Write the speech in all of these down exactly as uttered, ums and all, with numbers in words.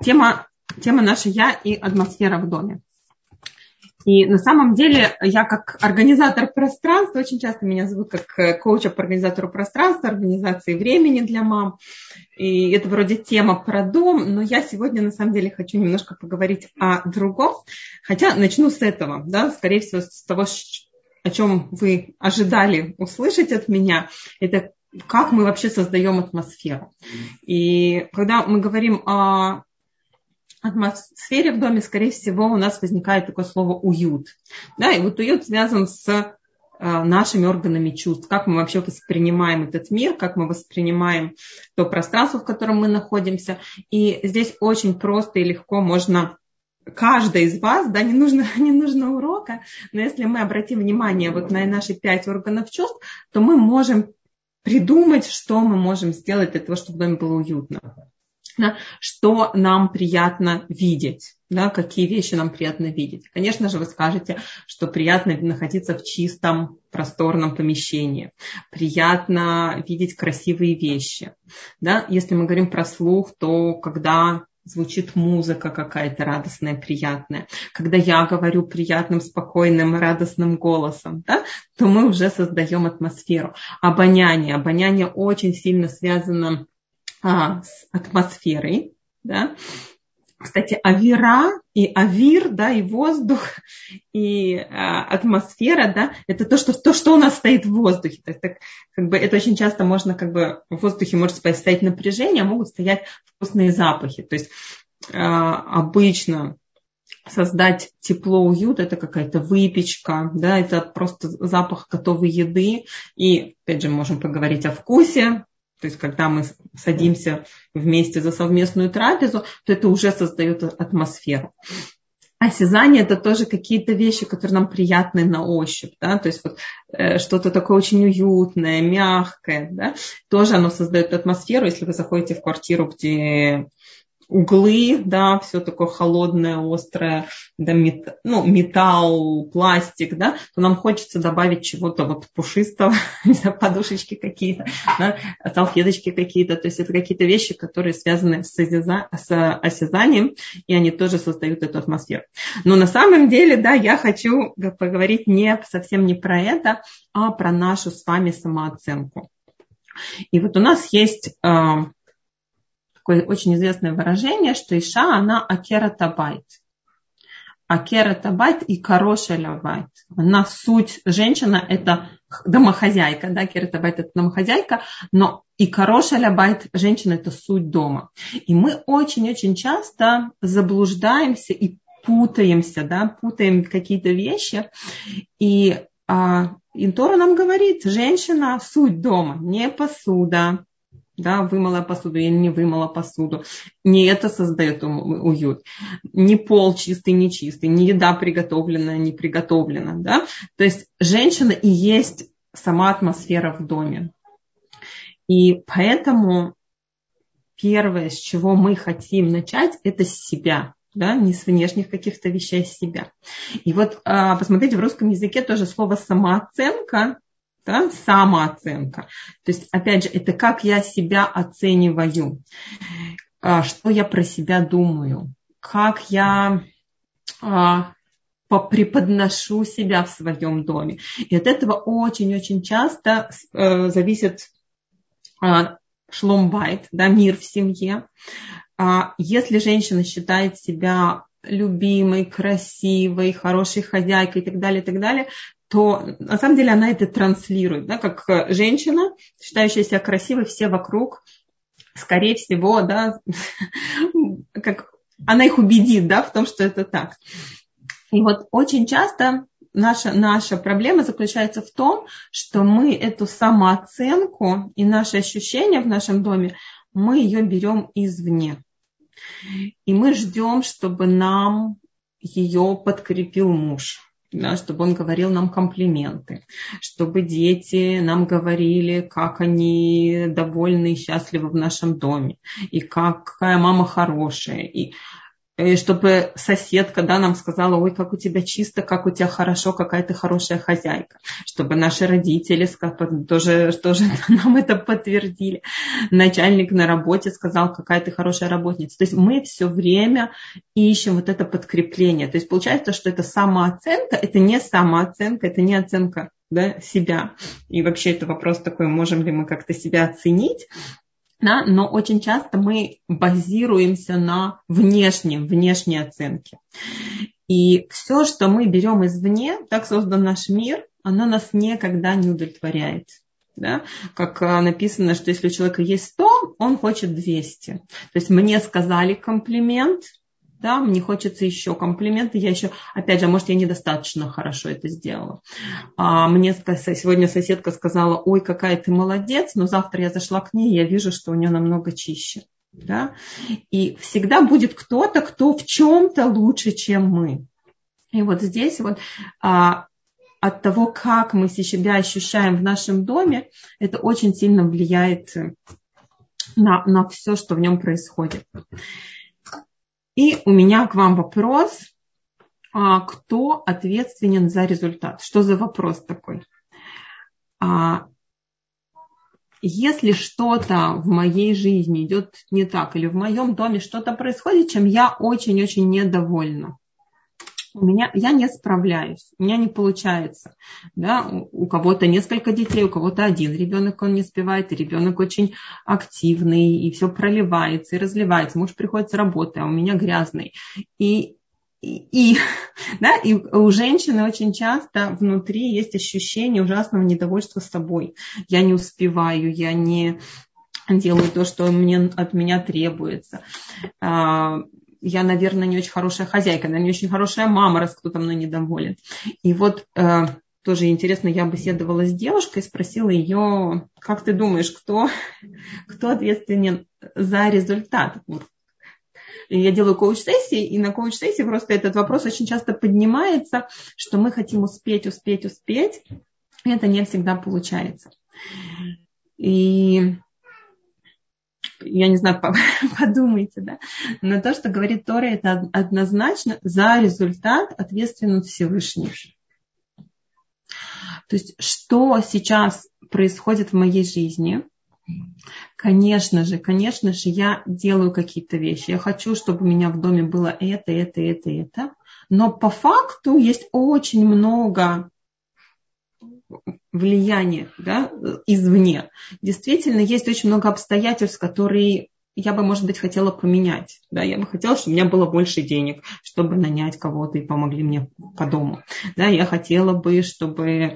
Тема, тема наша «Я и атмосфера в доме». И на самом деле я как организатор пространства, очень часто меня зовут как коуча по организатору пространства, организации времени для мам. И это вроде тема про дом, но я сегодня на самом деле хочу немножко поговорить о другом. Хотя начну с этого, да, скорее всего, с того, о чем вы ожидали услышать от меня. Это как мы вообще создаем атмосферу. И когда мы говорим о атмосфере в доме, скорее всего, у нас возникает такое слово «уют». Да, и вот уют связан с э, нашими органами чувств, как мы вообще воспринимаем этот мир, как мы воспринимаем то пространство, в котором мы находимся. И здесь очень просто и легко можно, каждый из вас, да, не нужно, не нужно урока, но если мы обратим внимание вот на наши пять органов чувств, то мы можем придумать, что мы можем сделать для того, чтобы в доме было уютно. Да, что нам приятно видеть, да, какие вещи нам приятно видеть. Конечно же, вы скажете, что приятно находиться в чистом, просторном помещении, приятно видеть красивые вещи. Да. Если мы говорим про слух, то когда звучит музыка какая-то радостная, приятная, когда я говорю приятным, спокойным, радостным голосом, да, то мы уже создаем атмосферу. Обоняние. Обоняние очень сильно связано А, с атмосферой, да. Кстати, авира и авир, да, и воздух, и а, атмосфера, да, это то что, то, что у нас стоит в воздухе. То есть, так, как бы, это очень часто можно, как бы, в воздухе может стоять напряжение, а могут стоять вкусные запахи. То есть, а, обычно создать тепло, уют, это какая-то выпечка, да, это просто запах готовой еды. И, опять же, можем поговорить о вкусе. То есть, когда мы садимся вместе за совместную трапезу, то это уже создает атмосферу. Осязание – это тоже какие-то вещи, которые нам приятны на ощупь. Да? То есть, вот, э, что-то такое очень уютное, мягкое. Да? Тоже оно создает атмосферу. Если вы заходите в квартиру, где углы, да, все такое холодное, острое, да, мет, ну, металл, пластик, да, то нам хочется добавить чего-то вот пушистого, подушечки какие-то, да, салфеточки какие-то, то есть это какие-то вещи, которые связаны с, осяза, с осязанием, и они тоже создают эту атмосферу. Но на самом деле, да, я хочу поговорить не, совсем не про это, а про нашу с вами самооценку. И вот у нас есть такое очень известное выражение, что Иша, она акерат абайт. Акерат абайт и карошель абайт. Она суть, женщина, это домохозяйка, да, акерат абайт это домохозяйка, но и карошель абайт, женщина, это суть дома. И мы очень-очень часто заблуждаемся и путаемся, да, путаем какие-то вещи. И а, и Тора нам говорит, женщина, суть дома, не посуда, да, вымыла посуду или не вымыла посуду. Не это создает уют. Не пол чистый, не чистый, не еда приготовленная, не приготовлена. Да? То есть женщина и есть сама атмосфера в доме. И поэтому первое, с чего мы хотим начать, это с себя. Да? Не с внешних каких-то вещей, а с себя. И вот посмотрите, в русском языке тоже слово самооценка. Да, самооценка. То есть, опять же, это как я себя оцениваю, что я про себя думаю, как я преподношу себя в своем доме. И от этого очень-очень часто зависит шлом-байт, да, мир в семье. Если женщина считает себя любимой, красивой, хорошей хозяйкой и так далее, и так далее, то на самом деле она это транслирует. Да, как женщина, считающая себя красивой, все вокруг, скорее всего, да, как она их убедит, да, в том, что это так. И вот очень часто наша, наша проблема заключается в том, что мы эту самооценку и наши ощущения в нашем доме, мы ее берем извне. И мы ждем, чтобы нам ее подкрепил муж. Да, чтобы он говорил нам комплименты, чтобы дети нам говорили, как они довольны и счастливы в нашем доме, и какая мама хорошая. И чтобы соседка, да, нам сказала: ой, как у тебя чисто, как у тебя хорошо, какая ты хорошая хозяйка. Чтобы наши родители тоже, тоже нам это подтвердили. Начальник на работе сказал: какая ты хорошая работница. То есть мы все время ищем вот это подкрепление. То есть получается, что это самооценка, это не самооценка, это не оценка, да, себя. И вообще это вопрос такой: можем ли мы как-то себя оценить. Да, но очень часто мы базируемся на внешнем, внешней оценке. И все, что мы берем извне, так создан наш мир, оно нас никогда не удовлетворяет. Да? Как написано, что если у человека есть сто, он хочет двести. То есть мне сказали комплимент, да, мне хочется еще комплименты, я еще, опять же, может, я недостаточно хорошо это сделала. А мне сегодня соседка сказала: ой, какая ты молодец, но завтра я зашла к ней, и я вижу, что у нее намного чище. Да? И всегда будет кто-то, кто в чем-то лучше, чем мы. И вот здесь вот а, от того, как мы себя ощущаем в нашем доме, это очень сильно влияет на, на все, что в нем происходит. И у меня к вам вопрос: а, кто ответственен за результат? Что за вопрос такой? А, если что-то в моей жизни идет не так, или в моем доме что-то происходит, чем я очень-очень недовольна, у меня, я не справляюсь, у меня не получается. Да? У, у кого-то несколько детей, у кого-то один ребенок, он не успевает, и ребенок очень активный, и все проливается и разливается. Муж приходит с работы, а у меня грязный. И, и, и, да? и у женщины очень часто внутри есть ощущение ужасного недовольства собой. Я не успеваю, я не делаю то, что мне, от меня требуется. Я, наверное, не очень хорошая хозяйка, наверное, не очень хорошая мама, раз кто-то мной недоволен. И вот э, тоже интересно, я беседовала с девушкой, спросила ее: как ты думаешь, кто, кто ответственен за результат? Вот. Я делаю коуч-сессии, и на коуч-сессии просто этот вопрос очень часто поднимается, что мы хотим успеть, успеть, успеть, и это не всегда получается. И... я не знаю, подумайте, да. Но то, что говорит Тора, это однозначно за результат ответственен Всевышний. То есть, что сейчас происходит в моей жизни? Конечно же, конечно же, я делаю какие-то вещи. Я хочу, чтобы у меня в доме было это, это, это, это. Но по факту есть очень много влияние, да, извне. Действительно, есть очень много обстоятельств, которые я бы, может быть, хотела поменять. Да, я бы хотела, чтобы у меня было больше денег, чтобы нанять кого-то и помогли мне по дому. Да, я хотела бы, чтобы э,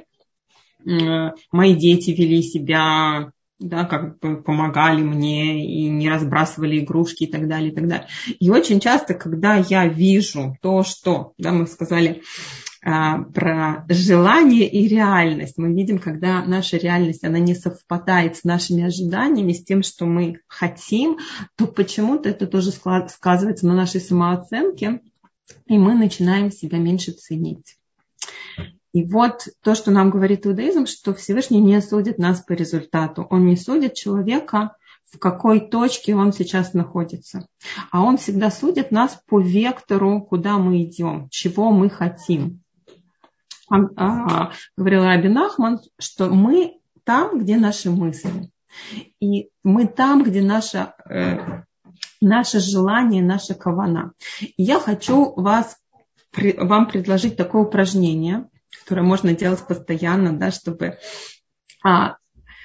мои дети вели себя, да, как бы помогали мне и не разбрасывали игрушки и так далее, и так далее. И очень часто, когда я вижу то, что, да, мы сказали, про желание и реальность. Мы видим, когда наша реальность, она не совпадает с нашими ожиданиями, с тем, что мы хотим, то почему-то это тоже сказывается на нашей самооценке, и мы начинаем себя меньше ценить. И вот то, что нам говорит иудаизм, что Всевышний не судит нас по результату. Он не судит человека, в какой точке он сейчас находится. А он всегда судит нас по вектору, куда мы идем, чего мы хотим. А, говорил Раби Нахман, что мы там, где наши мысли. И мы там, где наше, э, наше желание, наша кавана. И я хочу вас, вам предложить такое упражнение, которое можно делать постоянно, да, чтобы а,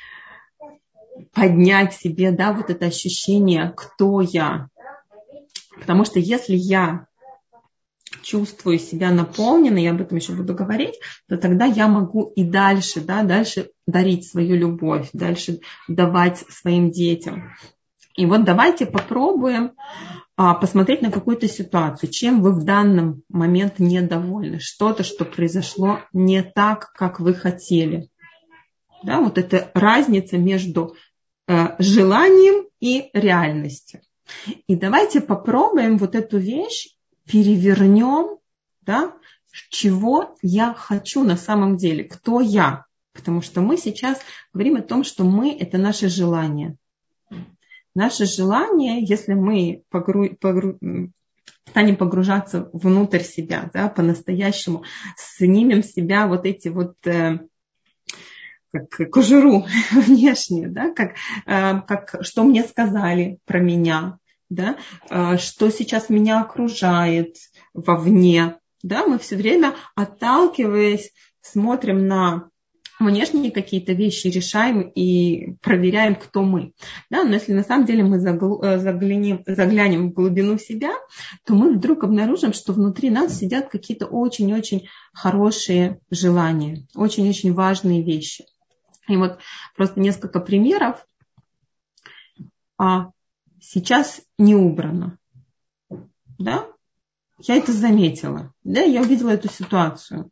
поднять в себе, да, вот это ощущение, кто я. Потому что если я чувствую себя наполненной, я об этом еще буду говорить, то тогда я могу и дальше, да, дальше дарить свою любовь, дальше давать своим детям. И вот давайте попробуем а, посмотреть на какую-то ситуацию, чем вы в данный момент недовольны, что-то, что произошло не так, как вы хотели. Да, вот это разница между э, желанием и реальностью. И давайте попробуем вот эту вещь перевернем, да, чего я хочу на самом деле, кто я. Потому что мы сейчас говорим о том, что мы – это наше желание. Наше желание, если мы погру... Погру... станем погружаться внутрь себя, да, по-настоящему, снимем с себя вот эти вот э, как кожуру внешнюю, да, как, э, как что мне сказали про меня, да, э, что сейчас меня окружает вовне, да, мы все время, отталкиваясь, смотрим на внешние какие-то вещи, решаем и проверяем, кто мы. Да? Но если на самом деле мы заглянем, заглянем в глубину себя, то мы вдруг обнаружим, что внутри нас сидят какие-то очень-очень хорошие желания, очень-очень важные вещи. И вот просто несколько примеров. А сейчас не убрано. Да? Я это заметила. Да? Я увидела эту ситуацию.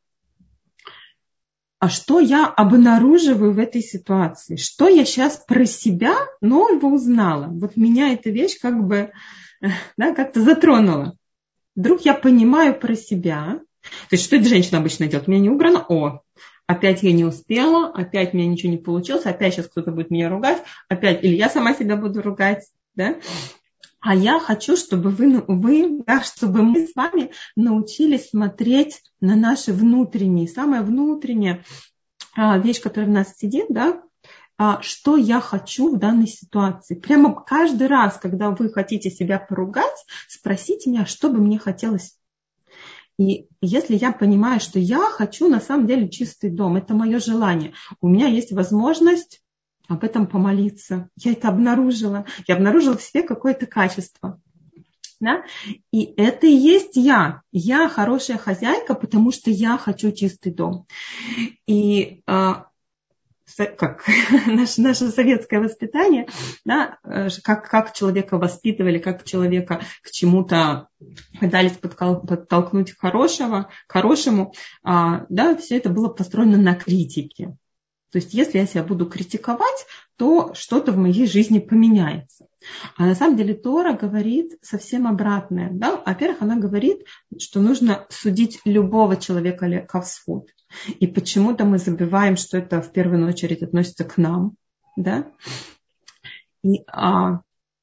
А что я обнаруживаю в этой ситуации? Что я сейчас про себя нового узнала? Вот меня эта вещь как бы, да, как-то затронула. Вдруг я понимаю про себя. То есть, что эта женщина обычно делает? У меня не убрано. О, опять я не успела, опять у меня ничего не получилось, опять сейчас кто-то будет меня ругать, опять, или я сама себя буду ругать. Да? А я хочу, чтобы вы, вы да, чтобы мы с вами научились смотреть на наши внутренние, самая внутренняя а, вещь, которая в нас сидит, да, а, что я хочу в данной ситуации. Прямо каждый раз, когда вы хотите себя поругать, спросите меня, что бы мне хотелось. И если я понимаю, что я хочу на самом деле чистый дом, это мое желание, у меня есть возможность об этом помолиться. Я это обнаружила. Я обнаружила в себе какое-то качество. Да? И это и есть я. Я хорошая хозяйка, потому что я хочу чистый дом. И а, как наше, наше советское воспитание, да, как, как человека воспитывали, как человека к чему-то пытались подтолкнуть к хорошему, к хорошему, а, да, все это было построено на критике. То есть, если я себя буду критиковать, то что-то в моей жизни поменяется. А на самом деле Тора говорит совсем обратное. Да? Во-первых, она говорит, что нужно судить любого человека лекавсфут. И почему-то мы забываем, что это в первую очередь относится к нам. Да? И а,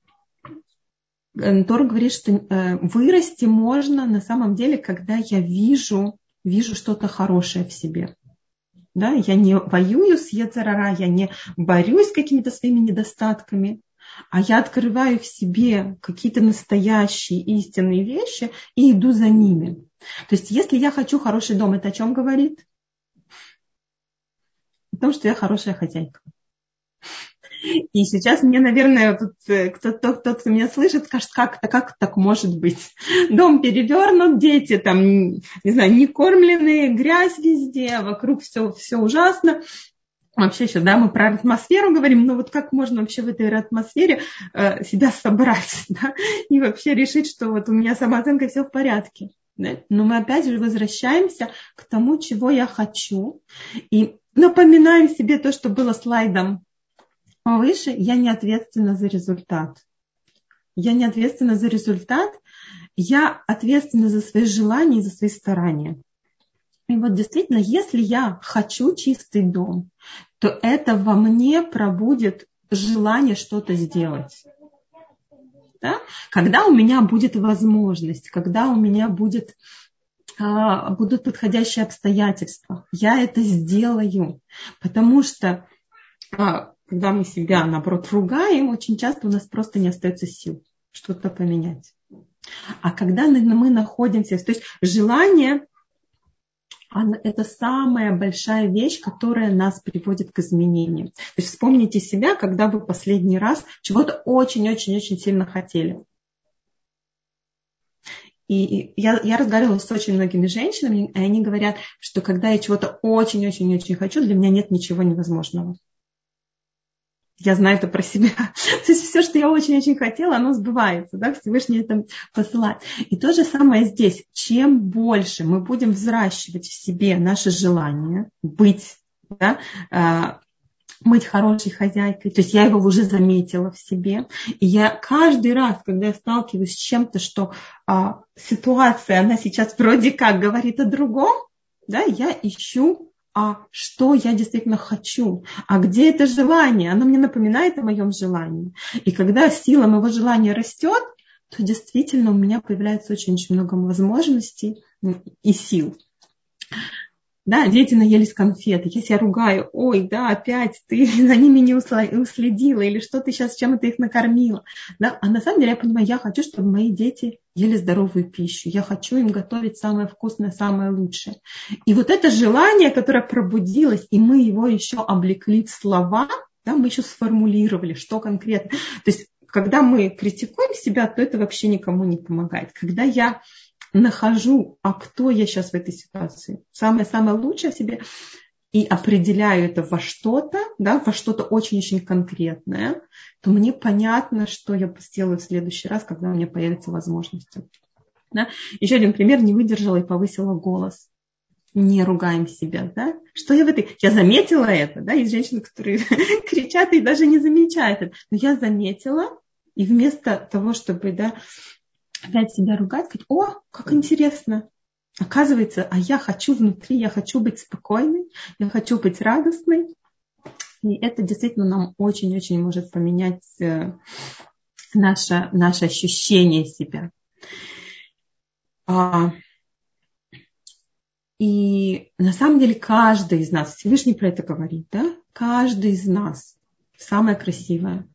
Тора говорит, что э, вырасти можно на самом деле, когда я вижу, вижу что-то хорошее в себе. Да, я не воюю с йецер ара, я не борюсь с какими-то своими недостатками, а я открываю в себе какие-то настоящие истинные вещи и иду за ними. То есть, если я хочу хороший дом, это о чем говорит? О том, что я хорошая хозяйка. И сейчас мне, наверное, тут кто-то, кто-то меня слышит, скажет, как это, как так может быть? Дом перевернут, дети там, не знаю, не кормленные, грязь везде, вокруг все, все ужасно. Вообще сейчас, да, мы про атмосферу говорим, но вот как можно вообще в этой атмосфере э, себя собрать, да, и вообще решить, что вот у меня самооценка все в порядке. Да? Но мы опять же возвращаемся к тому, чего я хочу, и напоминаем себе то, что было слайдом выше, я не ответственна за результат. Я не ответственна за результат, я ответственна за свои желания и за свои старания. И вот действительно, если я хочу чистый дом, то это во мне пробудет желание что-то сделать. Да? Когда у меня будет возможность, когда у меня будет, а, будут подходящие обстоятельства, я это сделаю. Потому что а, когда мы себя, наоборот, ругаем, очень часто у нас просто не остается сил что-то поменять. А когда мы находимся, то есть желание, это самая большая вещь, которая нас приводит к изменениям. То есть вспомните себя, когда вы последний раз чего-то очень-очень-очень сильно хотели. И я, я разговаривала с очень многими женщинами, и они говорят, что когда я чего-то очень-очень-очень хочу, для меня нет ничего невозможного. Я знаю это про себя. То есть все, что я очень-очень хотела, оно сбывается. Да? Всевышний это посылает. И то же самое здесь. Чем больше мы будем взращивать в себе наше желание быть, да, быть хорошей хозяйкой, то есть я его уже заметила в себе. И я каждый раз, когда я сталкиваюсь с чем-то, что а, ситуация, она сейчас вроде как говорит о другом, да, я ищу, а что я действительно хочу, а где это желание, оно мне напоминает о моем желании. И когда сила моего желания растет, то действительно у меня появляется очень-очень много возможностей и сил. Да, дети наелись конфеты, я себя ругаю, ой, да, опять ты за ними не уследила, или что ты сейчас чем-то их накормила. Да? А на самом деле я понимаю, я хочу, чтобы мои дети ели здоровую пищу, я хочу им готовить самое вкусное, самое лучшее. И вот это желание, которое пробудилось, и мы его еще облекли в слова, да, мы еще сформулировали, что конкретно. То есть, когда мы критикуем себя, то это вообще никому не помогает. Когда я нахожу, а кто я сейчас в этой ситуации, самое-самое лучшее в себе, и определяю это во что-то, да, во что-то очень-очень конкретное, то мне понятно, что я сделаю в следующий раз, когда у меня появятся возможности. Да? Еще один пример, не выдержала и повысила голос. Не ругаем себя, да? Что я в этой... Я заметила это, да, есть женщины, которые кричат и даже не замечают это. Но я заметила, и вместо того, чтобы, да, опять себя ругать, сказать, о, как интересно. Оказывается, а я хочу внутри, я хочу быть спокойной, я хочу быть радостной. И это действительно нам очень-очень может поменять наше, наше ощущение себя. И на самом деле каждый из нас, Всевышний про это говорит, да? Каждый из нас самое красивое.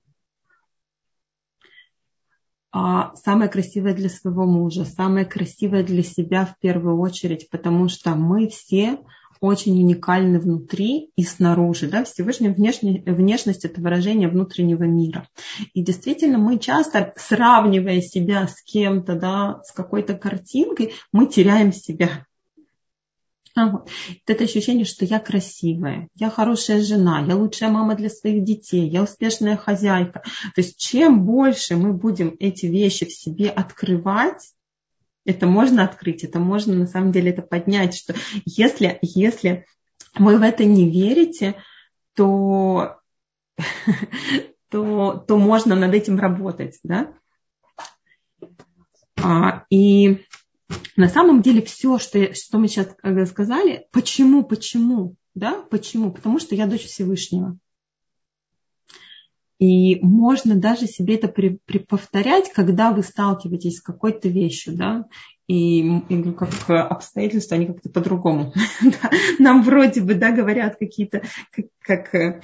А самое красивое для своего мужа, самое красивое для себя в первую очередь, потому что мы все очень уникальны внутри и снаружи. Да? Всевышняя внешне, внешность – это выражение внутреннего мира. И действительно, мы часто, сравнивая себя с кем-то, да, с какой-то картинкой, мы теряем себя. А вот. Это ощущение, что я красивая, я хорошая жена, я лучшая мама для своих детей, я успешная хозяйка. То есть чем больше мы будем эти вещи в себе открывать, это можно открыть, это можно на самом деле это поднять, что если, если вы в это не верите, то, то, то можно над этим работать. Да? А, и на самом деле все, что, что мы сейчас сказали, почему, почему, да, почему? Потому что я дочь Всевышнего. И можно даже себе это при, при повторять, когда вы сталкиваетесь с какой-то вещью, да, и, и как обстоятельства, они как-то по-другому. Нам вроде бы, да, говорят какие-то, как, как,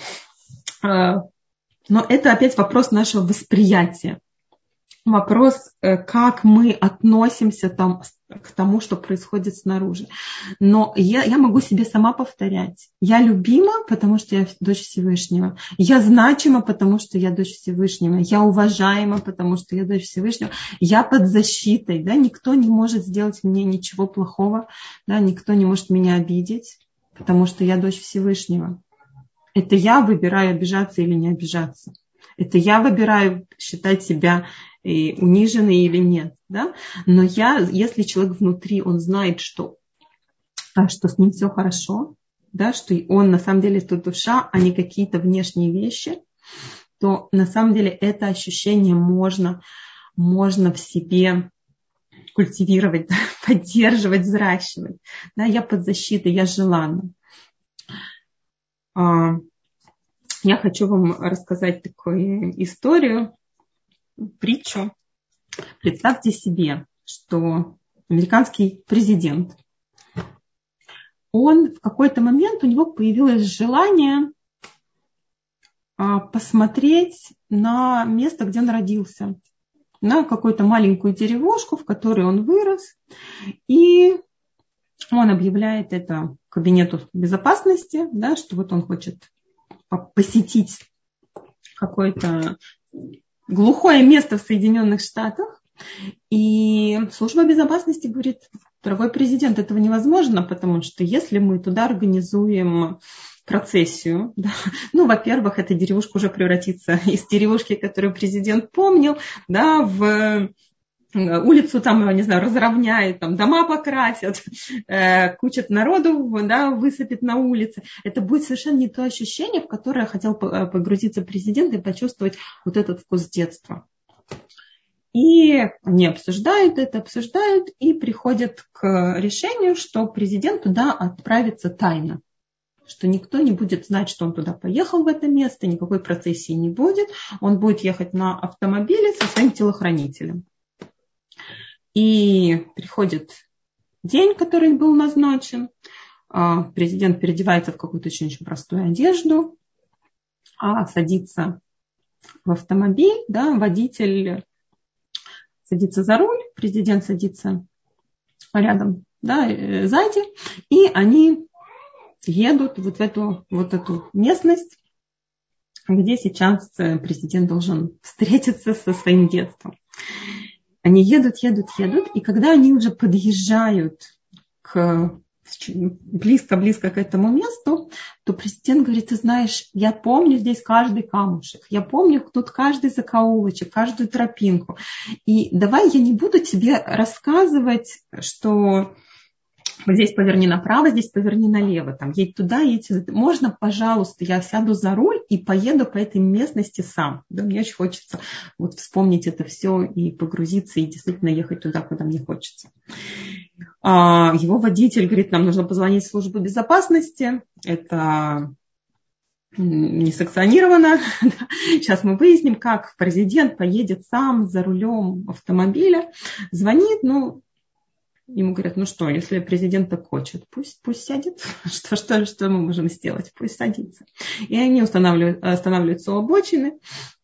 но это опять вопрос нашего восприятия. Вопрос, как мы относимся там, к тому, что происходит снаружи. Но я, я могу себе сама повторять. Я любима, потому что я дочь Всевышнего. Я значима, потому что я дочь Всевышнего. Я уважаема, потому что я дочь Всевышнего. Я под защитой. Да? Никто не может сделать мне ничего плохого. Да? Никто не может меня обидеть, потому что я дочь Всевышнего. Это я выбираю, обижаться или не обижаться. Это я выбираю считать себя и униженной или нет. Да? Но я, если человек внутри, он знает, что, что с ним все хорошо, да, что он на самом деле это душа, а не какие-то внешние вещи, то на самом деле это ощущение можно, можно в себе культивировать, поддерживать, взращивать. Да? Я под защитой, я желанна. Я хочу вам рассказать такую историю, притчу. Представьте себе, что американский президент, он в какой-то момент, у него появилось желание посмотреть на место, где он родился, на какую-то маленькую деревушку, в которой он вырос, и он объявляет это кабинету безопасности, да, что вот он хочет посетить какое-то глухое место в Соединенных Штатах. И служба безопасности говорит: дорогой президент, этого невозможно, потому что если мы туда организуем процессию, да, ну, во-первых, эта деревушка уже превратится из деревушки, которую президент помнил, да, в улицу там, не знаю, разровняет, там дома покрасят, э, куча народу, да, высыпет на улице. Это будет совершенно не то ощущение, в которое хотел погрузиться президент и почувствовать вот этот вкус детства. И они обсуждают это, обсуждают и приходят к решению, что президент туда отправится тайно. Что никто не будет знать, что он туда поехал в это место, никакой процессии не будет. Он будет ехать на автомобиле со своим телохранителем. И приходит день, который был назначен. Президент переодевается в какую-то очень-очень простую одежду, садится в автомобиль, да, водитель садится за руль, президент садится рядом, да, сзади, и они едут вот в эту, вот эту местность, где сейчас президент должен встретиться со своим детством. Они едут, едут, едут, и когда они уже подъезжают к близко-близко к этому месту, то президент говорит: ты знаешь, я помню здесь каждый камушек, я помню тут каждый закоулочек, каждую тропинку. И давай я не буду тебе рассказывать, что здесь поверни направо, здесь поверни налево, там, едь туда, едь сюда. Можно, пожалуйста, я сяду за руль и поеду по этой местности сам. Да, мне очень хочется вот вспомнить это все и погрузиться, и действительно ехать туда, куда мне хочется. А его водитель говорит: нам нужно позвонить в службу безопасности, это не санкционировано. Сейчас мы выясним, как президент поедет сам за рулем автомобиля. Звонит, ну, ему говорят: ну что, если президент так хочет, пусть, пусть сядет. Что, что, что мы можем сделать? Пусть садится. И они устанавливают, останавливаются у обочины.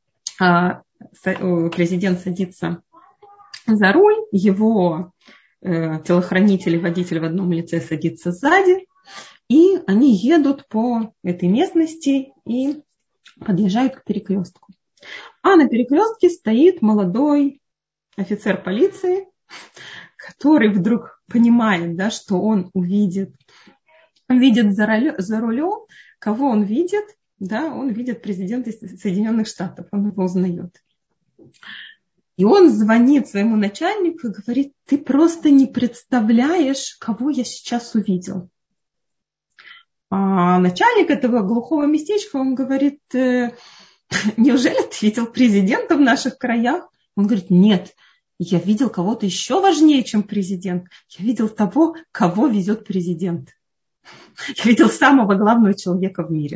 Президент садится за руль, его телохранитель и водитель в одном лице садится сзади. И они едут по этой местности и подъезжают к перекрестку. А на перекрестке стоит молодой офицер полиции, который вдруг понимает, да, что он увидит, он видит за, рулем, за рулем, кого он видит, да, он видит президента Соединенных Штатов, он его узнает. И он звонит своему начальнику и говорит: ты просто не представляешь, кого я сейчас увидел. А начальник этого глухого местечка, он говорит: неужели ты видел президента в наших краях? Он говорит: нет. Я видел кого-то еще важнее, чем президент. Я видел того, кого везет президент. Я видел самого главного человека в мире.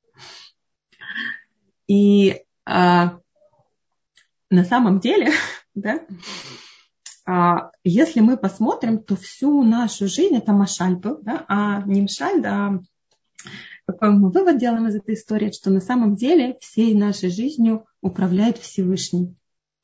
И а, на самом деле, да, а, если мы посмотрим, то всю нашу жизнь, это машаль был, да, а не мшаль, да, какой мы вывод делаем из этой истории, что на самом деле всей нашей жизнью управляет Всевышний.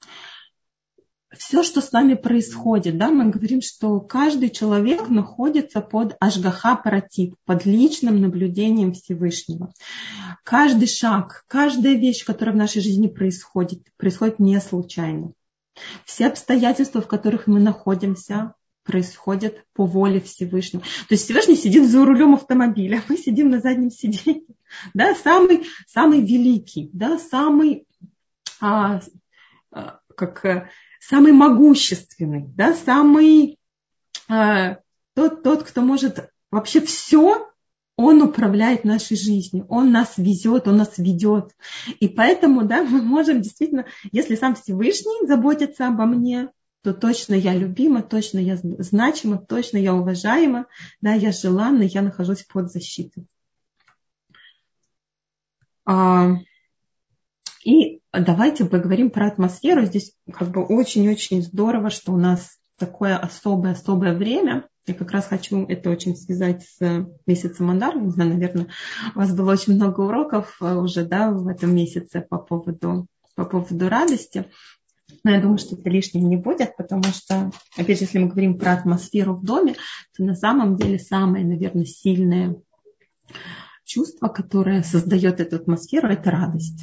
Все, что с нами происходит, да, мы говорим, что каждый человек находится под ашгаха паратит, под личным наблюдением Всевышнего. Каждый шаг, каждая вещь, которая в нашей жизни происходит, происходит не случайно. Все обстоятельства, в которых мы находимся, происходят по воле Всевышнего. То есть Всевышний сидит за рулем автомобиля, мы сидим на заднем сиденье. Да, самый, самый великий, да, самый, а, а, как... самый могущественный, да, самый э, тот, тот, кто может вообще все, он управляет нашей жизнью, он нас везет, он нас ведет. И поэтому, да, мы можем действительно, если сам Всевышний заботится обо мне, то точно я любима, точно я значима, точно я уважаема, да, я желанна, я нахожусь под защитой. А, и давайте поговорим про атмосферу. Здесь как бы очень-очень здорово, что у нас такое особое-особое время. Я как раз хочу это очень связать с месяцем Адар. Не знаю, наверное, у вас было очень много уроков уже, да, в этом месяце по поводу, по поводу радости. Но я думаю, что это лишним не будет, потому что, опять же, если мы говорим про атмосферу в доме, то на самом деле самое, наверное, сильное чувство, которое создает эту атмосферу, это радость.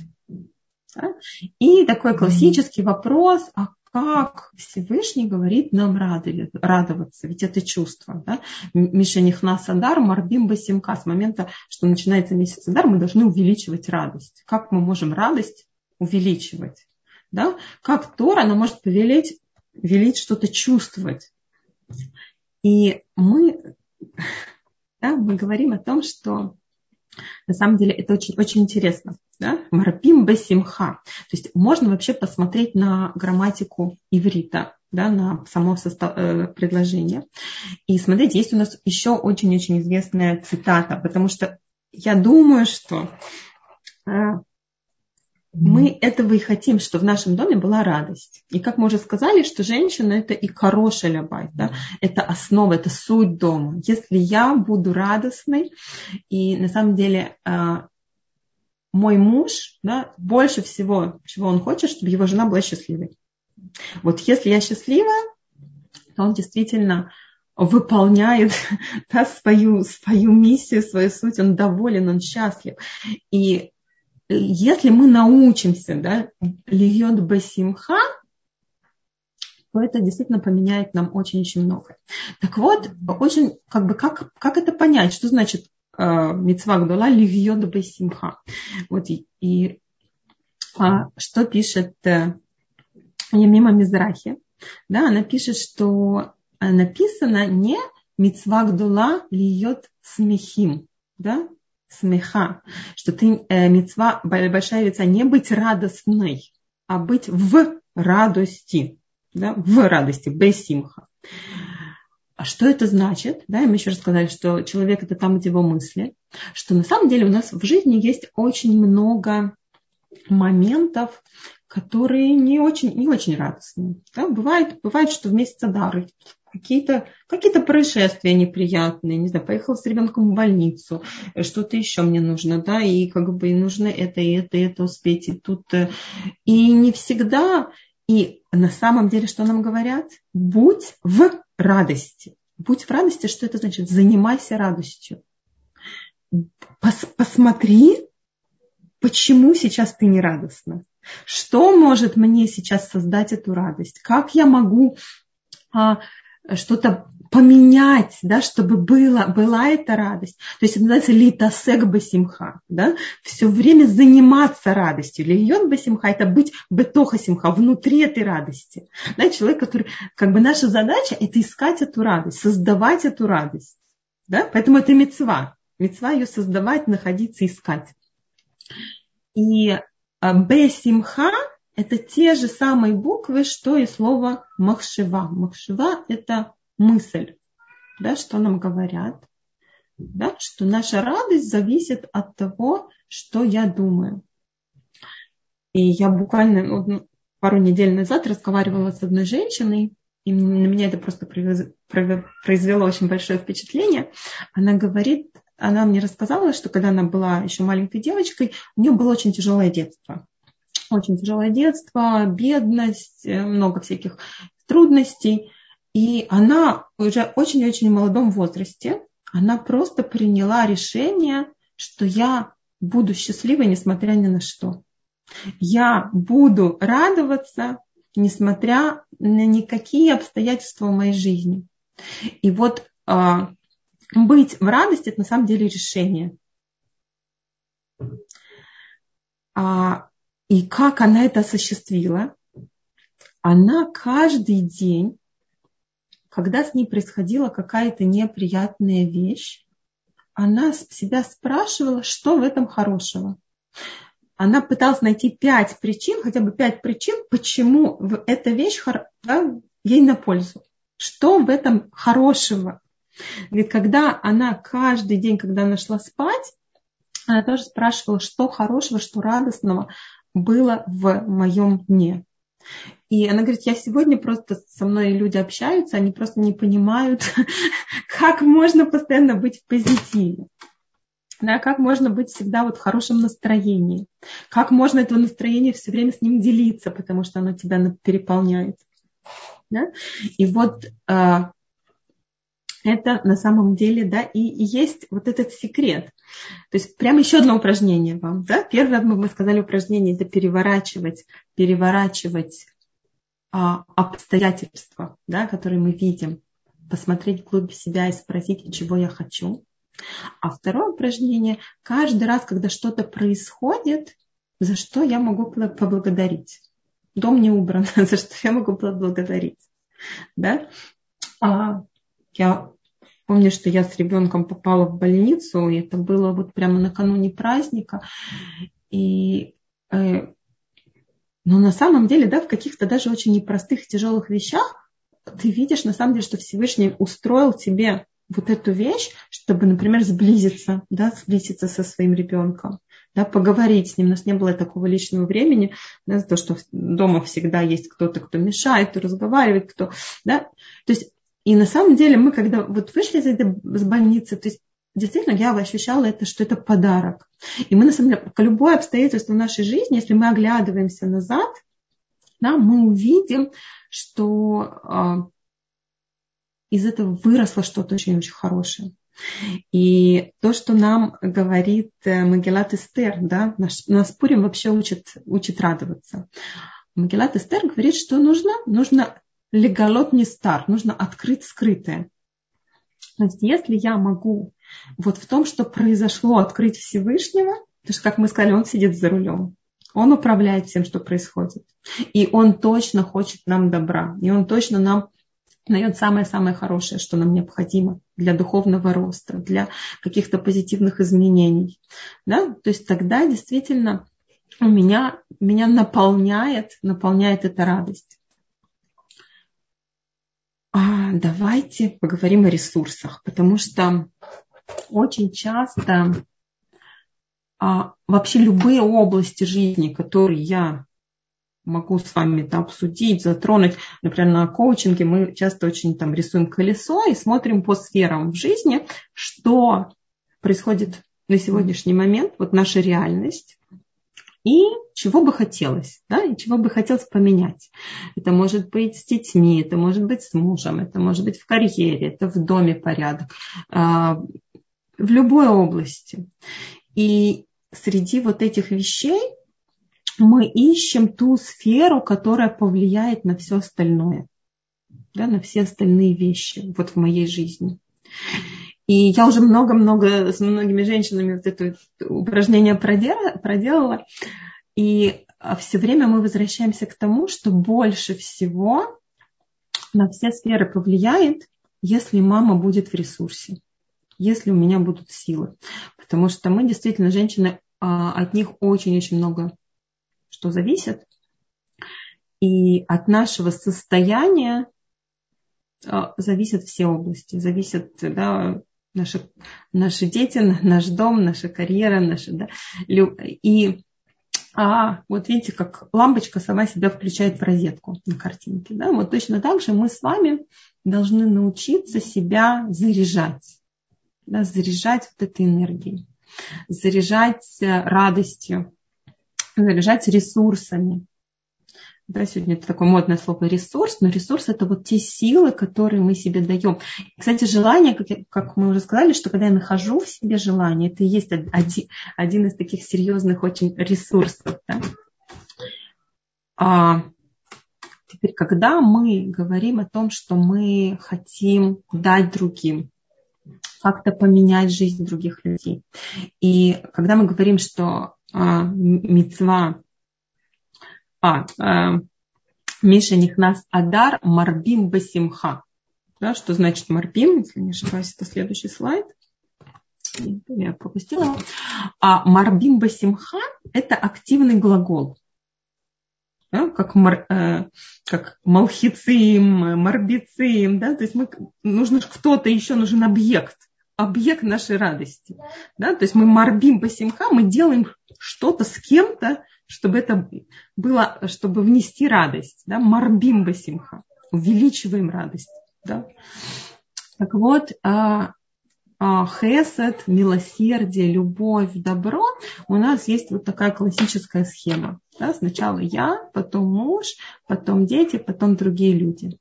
И такой классический вопрос: а как Всевышний говорит нам радоваться? Ведь это чувство. Да? Мишенихнас Адар, марбим басимка. С момента, что начинается месяц Адар, мы должны увеличивать радость. Как мы можем радость увеличивать? Да? Как Тора, она может повелеть, велеть что-то чувствовать. И мы, да, мы говорим о том, что на самом деле это очень, очень интересно. Да? Марпим бесимха. То есть можно вообще посмотреть на грамматику иврита, да, на само состав, э, предложение. И смотрите, есть у нас еще очень-очень известная цитата, потому что я думаю, что э, мы этого и хотим, что в нашем доме была радость. И как мы уже сказали, что женщина – это и хорошая любовь, да? Это основа, это суть дома. Если я буду радостной, и на самом деле мой муж, да, больше всего, чего он хочет, чтобы его жена была счастливой. Вот если я счастливая, то он действительно выполняет, да, свою, свою миссию, свою суть, он доволен, он счастлив. И если мы научимся, да, льет басимха, то это действительно поменяет нам очень-очень много. Так вот, очень, как бы, как, как это понять? Что значит мицва гдола льет басимха? Вот и, и а, что пишет Ямима Мизрахи? Да, она пишет, что написано не мицва гдола льет смехим, да, смеха, что ты э, мицва, большая мицва, не быть радостной, а быть в радости, да, в радости, бесимха. А что это значит? Да, и мы еще рассказали, что человек – это там, где его мысли, что на самом деле у нас в жизни есть очень много моментов, которые не очень, не очень радостные. Да? Бывает, бывает, что в месяц Адара какие-то, какие-то происшествия неприятные, не знаю, поехал с ребенком в больницу, что-то еще мне нужно, да, и как бы нужно это, и это, и это успеть, и тут. И не всегда, и на самом деле, что нам говорят? Будь в радости. Будь в радости, что это значит? Занимайся радостью. Пос, посмотри, почему сейчас ты не радостна. Что может мне сейчас создать эту радость? Как я могу а, что-то поменять, да, чтобы была, была эта радость? То есть это называется литасек басимха, да? Все время заниматься радостью. Льет басимха – это быть бетоха симха, внутри этой радости. Да, человек, который, как бы наша задача – это искать эту радость, создавать эту радость. Да? Поэтому это мицва. Мицва ее создавать, находиться, искать. И бесимха – это те же самые буквы, что и слово махшива. Махшива – это мысль. Да, что нам говорят? Да, что наша радость зависит от того, что я думаю. И я буквально ну, пару недель назад разговаривала с одной женщиной, и на меня это просто произвело очень большое впечатление. Она говорит, она мне рассказала, что когда она была еще маленькой девочкой, у нее было очень тяжелое детство. Очень тяжелое детство, бедность, много всяких трудностей. И она уже очень-очень в молодом возрасте, она просто приняла решение, что я буду счастливой, несмотря ни на что. Я буду радоваться, несмотря на никакие обстоятельства в моей жизни. И вот быть в радости – это на самом деле решение. А, и как она это осуществила? Она каждый день, когда с ней происходила какая-то неприятная вещь, она себя спрашивала, что в этом хорошего. Она пыталась найти пять причин, хотя бы пять причин, почему эта вещь да, ей на пользу. Что в этом хорошего? Ведь когда она каждый день, когда она шла спать, она тоже спрашивала, что хорошего, что радостного было в моем дне. И она говорит, я сегодня просто со мной люди общаются, они просто не понимают, как можно постоянно быть в позитиве. Да, как можно быть всегда вот в хорошем настроении. Как можно это настроение все время с ним делиться, потому что оно тебя переполняет. Да? И вот это на самом деле, да, и, и есть вот этот секрет. То есть прямо еще одно упражнение вам. Да? Первое, мы сказали, упражнение – это переворачивать, переворачивать а, обстоятельства, да, которые мы видим, посмотреть вглубь себя и спросить, чего я хочу. А второе упражнение – каждый раз, когда что-то происходит, за что я могу поблагодарить. Дом не убран, за что я могу поблагодарить. Да? А, я помню, что я с ребенком попала в больницу, и это было вот прямо накануне праздника. И, э, но на самом деле, да, в каких-то даже очень непростых, тяжелых вещах ты видишь, на самом деле, что Всевышний устроил тебе вот эту вещь, чтобы, например, сблизиться, да, сблизиться со своим ребенком, да, поговорить с ним. У нас не было такого личного времени, да, то, что дома всегда есть кто-то, кто мешает, кто разговаривает, кто, да. То есть, и на самом деле мы, когда вот вышли из этой из больницы, то есть, действительно, я ощущала это, что это подарок. И мы, на самом деле, как любое обстоятельство в нашей жизни, если мы оглядываемся назад, да, мы увидим, что э, из этого выросло что-то очень-очень хорошее. И то, что нам говорит Мегилат Эстер, да, наш, нас Пурим вообще учит, учит радоваться. Мегилат Эстер говорит, что нужно, нужно легалот нестар, нужно открыть скрытое. То есть если я могу вот в том, что произошло, открыть Всевышнего, потому что, как мы сказали, он сидит за рулем, он управляет всем, что происходит. И он точно хочет нам добра, и он точно нам дает самое-самое хорошее, что нам необходимо для духовного роста, для каких-то позитивных изменений. Да? То есть тогда действительно у меня, меня наполняет, наполняет эта радость. А давайте поговорим о ресурсах, потому что очень часто а, вообще любые области жизни, которые я могу с вами это обсудить, затронуть. Например, на коучинге мы часто очень там рисуем колесо и смотрим по сферам в жизни, что происходит на сегодняшний момент, вот наша реальность, и чего бы хотелось, да, и чего бы хотелось поменять. Это может быть с детьми, это может быть с мужем, это может быть в карьере, это в доме порядок, в любой области. И среди вот этих вещей мы ищем ту сферу, которая повлияет на все остальное, да, на все остальные вещи вот в моей жизни. И я уже много-много с многими женщинами вот это упражнение проделала, и все время мы возвращаемся к тому, что больше всего на все сферы повлияет, если мама будет в ресурсе, если у меня будут силы. Потому что мы действительно, женщины, от них очень-очень много что зависит, и от нашего состояния зависят все области, зависят, да, наши, наши дети, наш дом, наша карьера, наши, да, и а, вот видите, как лампочка сама себя включает в розетку на картинке, да, вот точно так же мы с вами должны научиться себя заряжать, да, заряжать вот этой энергией, заряжать радостью, заряжать ресурсами. Да, сегодня это такое модное слово ресурс, но ресурс – это вот те силы, которые мы себе даем. Кстати, желание, как, я, как мы уже сказали, что когда я нахожу в себе желание, это и есть один, один из таких серьезных очень ресурсов. Да? А теперь, когда мы говорим о том, что мы хотим дать другим, как-то поменять жизнь других людей, и когда мы говорим, что а, мицва, а, а Миша Нихнас Адар Марбим Басимха. Да, что значит Марбим? Если не ошибаюсь, это следующий слайд. Я пропустила. А Марбим Басимха – это активный глагол. Да, как, мар, э, как малхицим, марбицим. Да? То есть мы, нужно кто-то еще, нужен объект. Объект нашей радости. Да? То есть мы Марбим Басимха, мы делаем что-то с кем-то, чтобы это было, чтобы внести радость. Да? Марбим басимха. Увеличиваем радость. Да? Так вот, хесед, милосердие, любовь, добро, у нас есть вот такая классическая схема. Да? Сначала я, потом муж, потом дети, потом другие люди.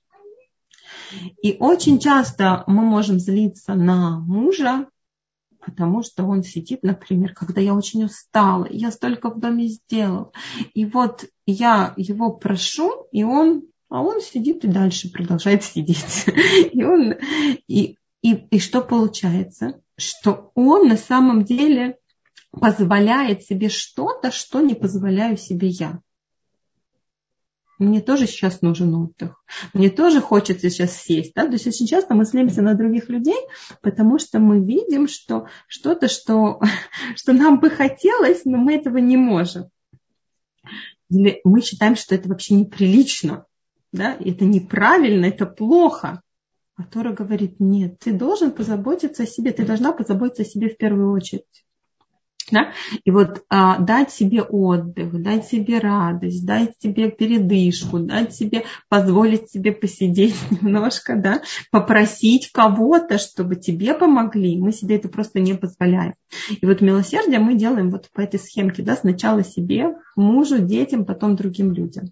И очень часто мы можем злиться на мужа, потому что он сидит, например, когда я очень устала, я столько в доме сделал. И вот я его прошу, и он, а он сидит и дальше продолжает сидеть. И, он, и, и, и что получается? Что он на самом деле позволяет себе что-то, что не позволяю себе я. Мне тоже сейчас нужен отдых. Мне тоже хочется сейчас сесть. Да? То есть очень часто мы злимся на других людей, потому что мы видим, что что-то, что, что нам бы хотелось, но мы этого не можем. Или мы считаем, что это вообще неприлично. Да? Это неправильно, это плохо. А Тора говорит, нет, ты должен позаботиться о себе, ты должна позаботиться о себе в первую очередь. Да? И вот а, дать себе отдых, дать себе радость, дать себе передышку, дать себе, позволить себе посидеть немножко, да? Попросить кого-то, чтобы тебе помогли, мы себе это просто не позволяем. И вот милосердие мы делаем вот по этой схемке, да? Сначала себе, мужу, детям, потом другим людям.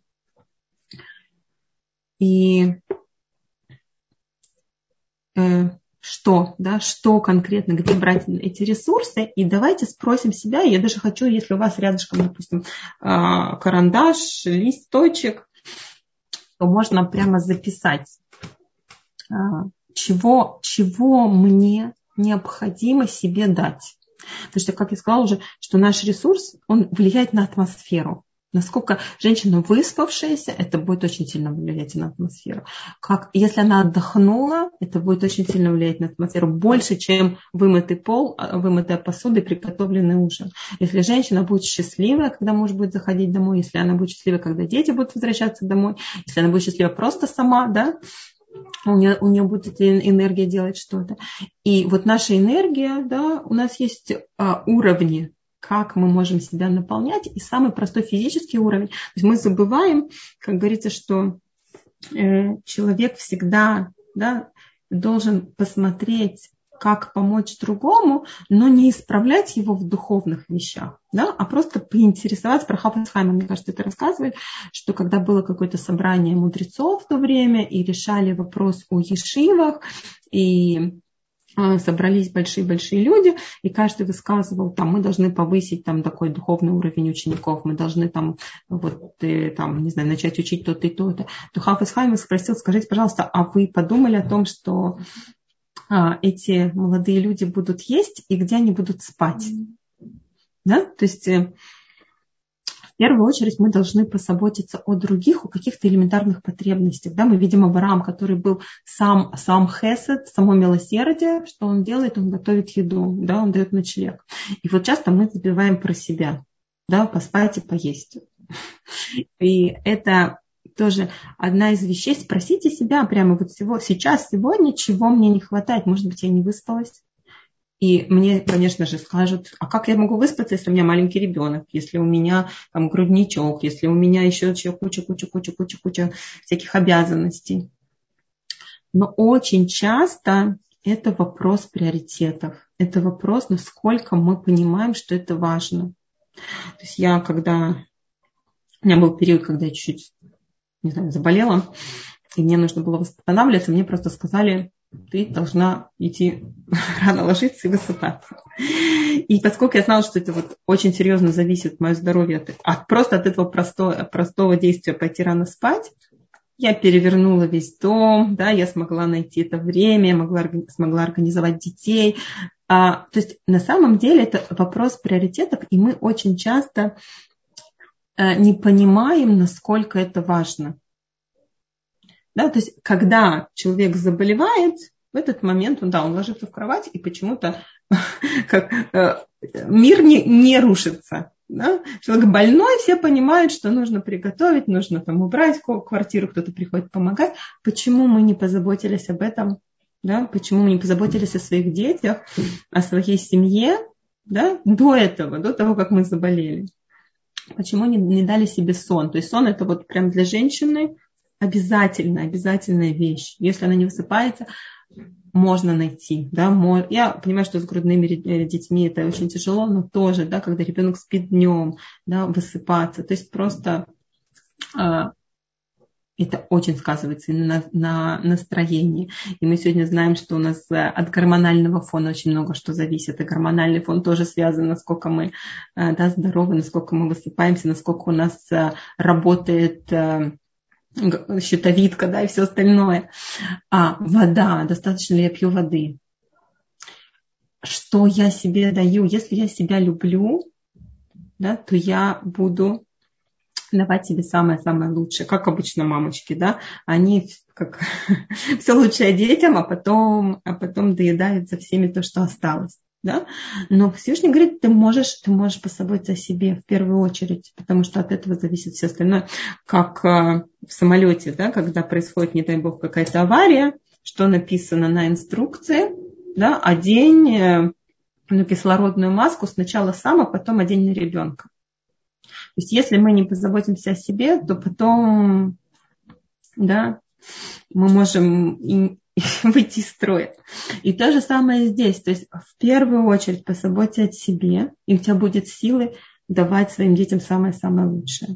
И э, что, да, что конкретно, где брать эти ресурсы, и давайте спросим себя, я даже хочу, если у вас рядышком, допустим, карандаш, листочек, то можно прямо записать, чего, чего мне необходимо себе дать. Потому что, как я сказала уже, что наш ресурс, он влияет на атмосферу. Насколько женщина выспавшаяся, это будет очень сильно влиять на атмосферу. Как, если она отдохнула, это будет очень сильно влиять на атмосферу. Больше, чем вымытый пол, вымытая посуда и приготовленный ужин. Если женщина будет счастливая, когда муж будет заходить домой, если она будет счастливая, когда дети будут возвращаться домой, если она будет счастлива просто сама, да, у нее, у нее будет эта энергия делать что-то. И вот наша энергия, да, у нас есть а, уровни, как мы можем себя наполнять, и самый простой физический уровень. То есть мы забываем, как говорится, что э, человек всегда, да, должен посмотреть, как помочь другому, но не исправлять его в духовных вещах, да, а просто поинтересоваться. Про Хафец Хаим, мне кажется, это рассказывает, что когда было какое-то собрание мудрецов в то время и решали вопрос о ешивах, и собрались большие-большие люди, и каждый высказывал, там, мы должны повысить там, такой духовный уровень учеников, мы должны там, вот, там, не знаю, начать учить то-то и то-то. То Хафец Хаим спросил, скажите, пожалуйста, а вы подумали о том, что а, эти молодые люди будут есть и где они будут спать? Да? То есть в первую очередь мы должны позаботиться о других, о каких-то элементарных потребностях. Да? Мы видим Авраам, который был сам, сам хесед, само милосердие. Что он делает? Он готовит еду, да? Он дает ночлег. И вот часто мы забываем про себя. Да? Поспать и поесть. И это тоже одна из вещей. Спросите себя прямо вот всего, сейчас, сегодня, чего мне не хватает. Может быть, я не выспалась. И мне, конечно же, скажут, а как я могу выспаться, если у меня маленький ребенок, если у меня там грудничок, если у меня еще куча-куча-куча-куча-куча всяких обязанностей. Но очень часто это вопрос приоритетов. Это вопрос, насколько мы понимаем, что это важно. То есть я, когда... У меня был период, когда я чуть-чуть, не знаю, заболела, и мне нужно было восстанавливаться, мне просто сказали... ты должна идти рано ложиться и высыпаться. И поскольку я знала, что это вот очень серьезно зависит мое здоровье от, от, просто от этого простого, простого действия пойти рано спать, я перевернула весь дом, да, я смогла найти это время, я могла, смогла организовать детей. А, то есть на самом деле это вопрос приоритетов, и мы очень часто а, не понимаем, насколько это важно. Да, то есть, когда человек заболевает, в этот момент он, да, он ложится в кровать, и почему-то как, э, мир не, не рушится. Да? Человек больной, все понимают, что нужно приготовить, нужно там убрать квартиру, кто-то приходит помогать. Почему мы не позаботились об этом? Да? Почему мы не позаботились о своих детях, о своей семье, да? До этого, до того, как мы заболели? Почему не, не дали себе сон? То есть сон это вот прям для женщины обязательно, обязательная вещь. Если она не высыпается, можно найти. Да? Я понимаю, что с грудными детьми это очень тяжело, но тоже, да, когда ребенок спит днем, да, высыпаться. То есть просто э, это очень сказывается на, на настроении. И мы сегодня знаем, что у нас от гормонального фона очень много что зависит. И гормональный фон тоже связан, насколько мы э, да, здоровы, насколько мы высыпаемся, насколько у нас э, работает... Э, щитовидка, да, и все остальное. А вода, достаточно ли я пью воды? Что я себе даю? Если я себя люблю, да, то я буду давать себе самое-самое лучшее. Как обычно мамочки, да, они как все лучшее детям, а потом, а потом доедают за всеми то, что осталось. Да? Но Всевышний говорит, ты можешь, ты можешь позаботиться о себе в первую очередь, потому что от этого зависит все остальное. Как э, в самолете, да, когда происходит, не дай бог, какая-то авария, что написано на инструкции, да, одень, э, ну, кислородную маску сначала сам, а потом одень на ребенка. То есть если мы не позаботимся о себе, то потом, да, мы можем и выйти из строя. И то же самое здесь. То есть в первую очередь позаботься о себе, и у тебя будет силы давать своим детям самое-самое лучшее.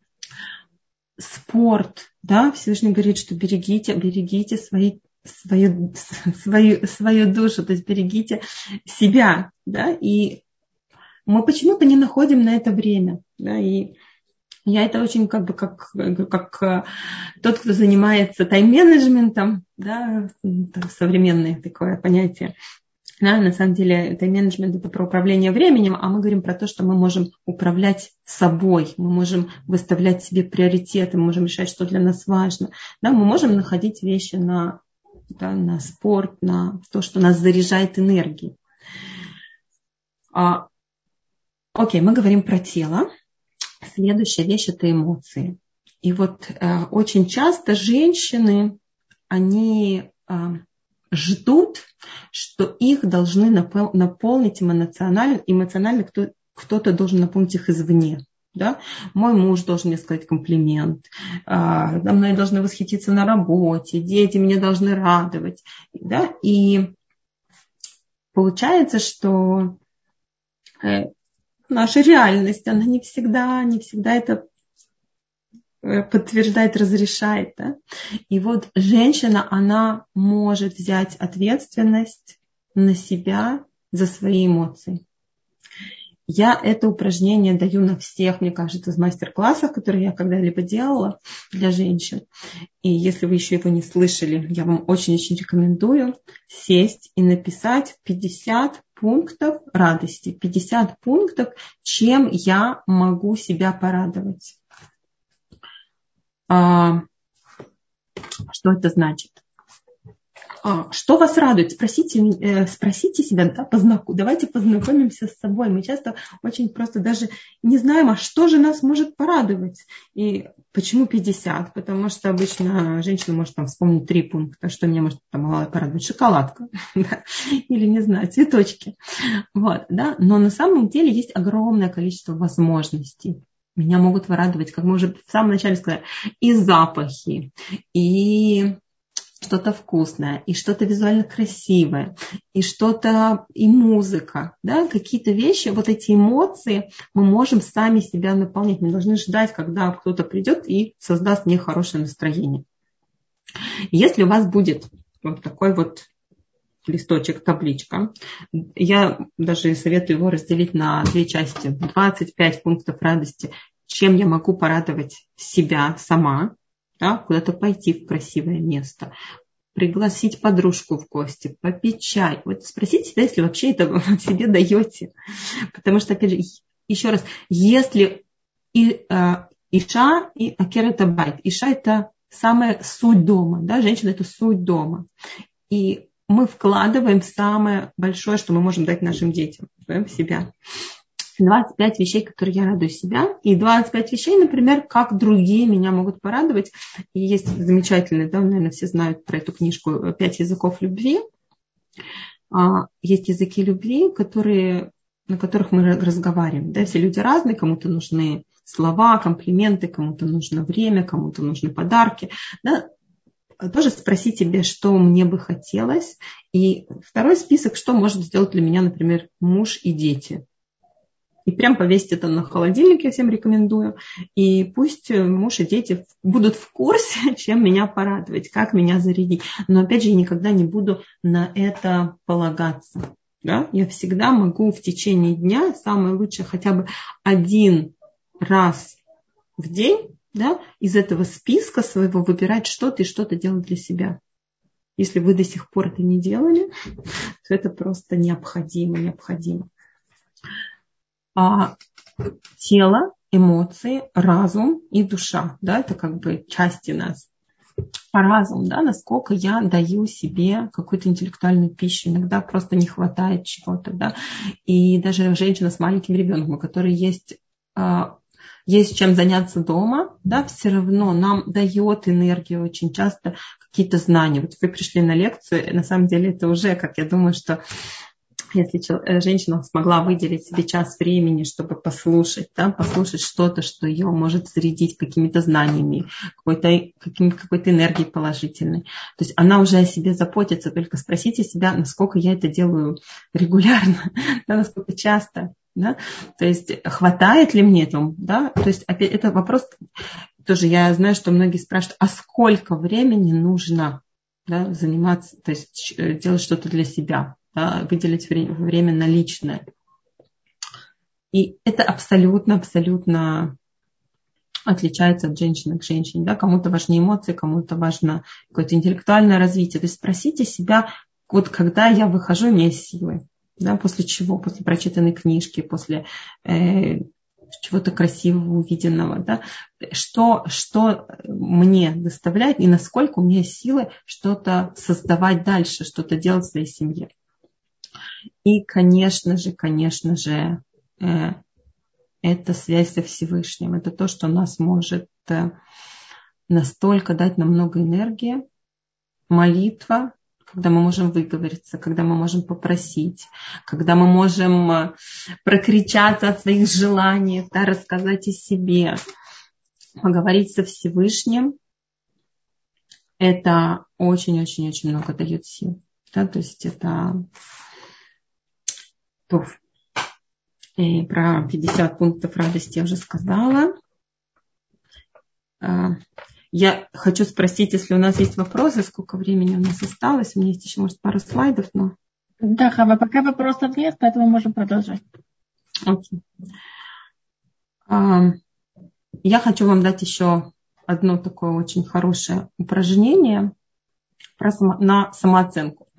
Спорт, да, Всевышний говорит, что берегите, берегите свои, свою, свою, свою душу, то есть берегите себя, да, и мы почему-то не находим на это время, да, и я это очень как бы как, как тот, кто занимается тайм-менеджментом, да, современное такое понятие. Да, на самом деле тайм-менеджмент это про управление временем, а мы говорим про то, что мы можем управлять собой, мы можем выставлять себе приоритеты, мы можем решать, что для нас важно. Да, мы можем находить вещи на, да, на спорт, на то, что нас заряжает энергией. А, окей, мы говорим про тело. Следующая вещь – это эмоции. И вот э, очень часто женщины, они э, ждут, что их должны напол- наполнить эмоционально, эмоционально кто- кто-то должен наполнить их извне. Да? Мой муж должен мне сказать комплимент, э, мной должны восхититься на работе, дети меня должны радовать. Да? И получается, что э, наша реальность, она не всегда, не всегда это подтверждает, разрешает. Да? И вот женщина, она может взять ответственность на себя за свои эмоции. Я это упражнение даю на всех, мне кажется, из мастер-классов, которые я когда-либо делала для женщин. И если вы еще его не слышали, я вам очень-очень рекомендую сесть и написать пятьдесят пунктов радости, пятьдесят пунктов, чем я могу себя порадовать. А, что это значит? А, что вас радует? Спросите, э, спросите себя, да, познаку, давайте познакомимся с собой. Мы часто очень просто даже не знаем, а что же нас может порадовать. И почему пятьдесят? Потому что обычно женщина может там вспомнить три пункта, что меня может там порадовать. Шоколадка, да? Или, не знаю, цветочки. Вот, да? Но на самом деле есть огромное количество возможностей. Меня могут порадовать, как мы уже в самом начале сказали, и запахи, и что-то вкусное, и что-то визуально красивое, и что-то, и музыка, да, какие-то вещи, вот эти эмоции мы можем сами себя наполнять. Мы должны ждать, когда кто-то придет и создаст мне хорошее настроение. Если у вас будет вот такой вот листочек, табличка, я даже советую его разделить на две части. двадцать пять пунктов радости, чем я могу порадовать себя сама, да, куда-то пойти в красивое место, пригласить подружку в гости, попить чай. Вот спросите себя, если вообще это вы себе даете. Потому что, опять же, еще раз, если и, а, Иша и Акер это байт. Иша это самая суть дома, да, женщина это суть дома. И мы вкладываем самое большое, что мы можем дать нашим детям, в себя. двадцать пять вещей, которые я радую себя, и двадцать пять вещей, например, как другие меня могут порадовать. И есть замечательный, да, наверное, все знают про эту книжку «Пять языков любви». Есть языки любви, которые, на которых мы разговариваем. Да? Все люди разные, кому-то нужны слова, комплименты, кому-то нужно время, кому-то нужны подарки. Да? Тоже спроси себе, что мне бы хотелось. И второй список, что может сделать для меня, например, муж и дети. И прям повесить это на холодильник, я всем рекомендую. И пусть муж и дети будут в курсе, чем меня порадовать, как меня зарядить. Но опять же, я никогда не буду на это полагаться. Да? Я всегда могу в течение дня, самое лучшее, хотя бы один раз в день, да, из этого списка своего выбирать что-то и что-то делать для себя. Если вы до сих пор это не делали, то это просто необходимо, необходимо. А тело, эмоции, разум и душа, да, это как бы части нас. А разум, да, насколько я даю себе какую-то интеллектуальную пищу, иногда просто не хватает чего-то, да, и даже женщина с маленьким ребенком, у которой есть есть чем заняться дома, да, все равно нам дает энергию очень часто какие-то знания. Вот вы пришли на лекцию, на самом деле это уже, как я думаю, что если женщина смогла выделить себе час времени, чтобы послушать, да, послушать что-то, что ее может зарядить какими-то знаниями, какой-то, какой-то энергией положительной. То есть она уже о себе заботится, только спросите себя, насколько я это делаю регулярно, да, насколько часто. Да? То есть хватает ли мне этого? Да? То есть опять это вопрос, тоже я знаю, что многие спрашивают, а сколько времени нужно, да, заниматься, то есть делать что-то для себя? Да, выделить время на личное. И это абсолютно, абсолютно отличается от женщины к женщине. Да? Кому-то важны эмоции, кому-то важно какое-то интеллектуальное развитие. То есть спросите себя, вот когда я выхожу, у меня есть силы. Да? После чего? После прочитанной книжки, после э, чего-то красивого, увиденного. Да? Что, что мне доставляет и насколько у меня есть силы что-то создавать дальше, что-то делать в своей семье. И, конечно же, конечно же, э, это связь со Всевышним. Это то, что нас может э, настолько дать нам много энергии. Молитва, когда мы можем выговориться, когда мы можем попросить, когда мы можем э, прокричаться от своих желаний, да, рассказать о себе, поговорить со Всевышним. Это очень-очень-очень много дает сил. Да? То есть это... И про пятьдесят пунктов радости я уже сказала. Я хочу спросить, если у нас есть вопросы, сколько времени у нас осталось. У меня есть еще, может, пару слайдов, но... Да, Хава, пока вопросов нет, поэтому можем продолжать. Окей. Я хочу вам дать еще одно такое очень хорошее упражнение про само... на самооценку.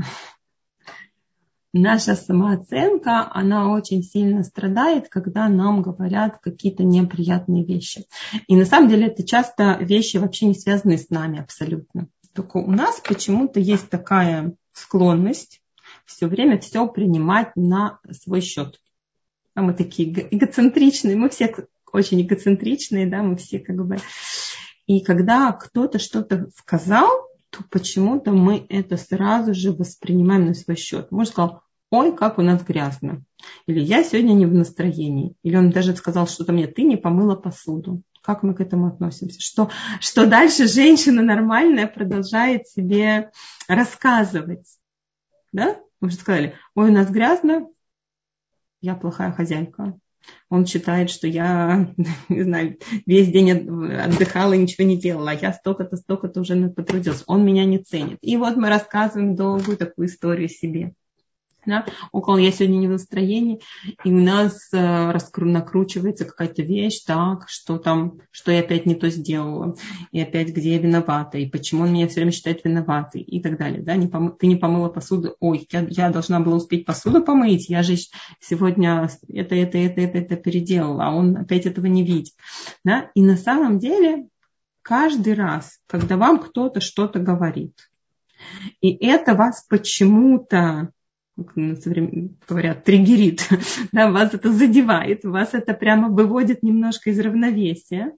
Наша самооценка, она очень сильно страдает, когда нам говорят какие-то неприятные вещи. И на самом деле это часто вещи вообще не связанные с нами абсолютно. Только у нас почему-то есть такая склонность все время все принимать на свой счет. А мы такие эгоцентричные, мы все очень эгоцентричные, да, мы все как бы... И когда кто-то что-то сказал, то почему-то мы это сразу же воспринимаем на свой счет. Может, сказал, ой, как у нас грязно. Или я сегодня не в настроении. Или он даже сказал что-то мне, ты не помыла посуду. Как мы к этому относимся? Что, что дальше женщина нормальная продолжает себе рассказывать. Да? Мы же сказали, ой, у нас грязно, я плохая хозяйка. Он считает, что я, не знаю, весь день отдыхала и ничего не делала, а я столько-то, столько-то уже потрудилась. Он меня не ценит. И вот мы рассказываем долгую такую историю себе. Да? Около я сегодня не в настроении, и у нас э, раскру, накручивается какая-то вещь, так, что там, что я опять не то сделала, и опять где я виновата, и почему он меня все время считает виноватой, и так далее. Да? Не пом- ты не помыла посуду, ой, я, я должна была успеть посуду помыть, я же сегодня это, это, это, это, это переделала, а он опять этого не видит. Да? И на самом деле каждый раз, когда вам кто-то что-то говорит, и это вас почему-то, говорят, триггерит, да, вас это задевает, вас это прямо выводит немножко из равновесия,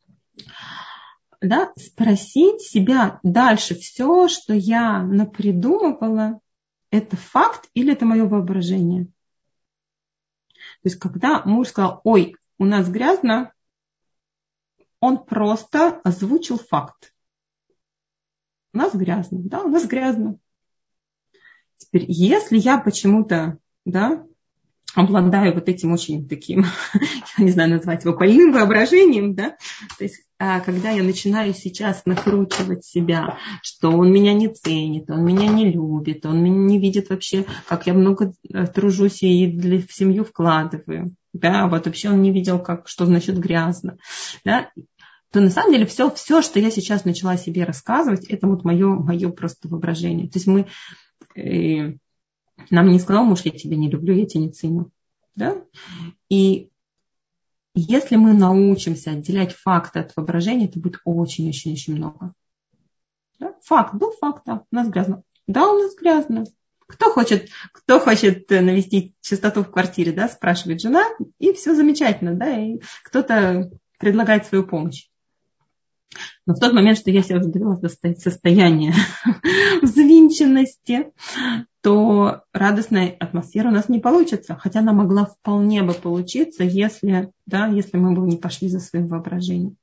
да, спросить себя дальше, все, что я напридумывала, это факт или это мое воображение? То есть, когда муж сказал, ой, у нас грязно, он просто озвучил факт. У нас грязно, да, у нас грязно. Теперь, если я почему-то, да, обладаю вот этим очень таким, я не знаю, назвать его больным воображением, да, то есть, когда я начинаю сейчас накручивать себя, что он меня не ценит, он меня не любит, он меня не видит вообще, как я много тружусь и для, в семью вкладываю, да, вот вообще он не видел, как, что значит грязно, да, то на самом деле все, все, что я сейчас начала себе рассказывать, это вот мое, мое просто воображение. То есть мы И нам не сказал муж, я тебя не люблю, я тебя не ценю. Да? И если мы научимся отделять факты от воображения, это будет очень-очень-очень много. Да? Факт, был факт, да, у нас грязно. Да, у нас грязно. Кто хочет, кто хочет навести чистоту в квартире, да, спрашивает жена, и все замечательно, да, и кто-то предлагает свою помощь. Но в тот момент, что я себя уже довела до состояния взвинченности, то радостная атмосфера у нас не получится. Хотя она могла вполне бы получиться, если, да, если мы бы не пошли за своим воображением.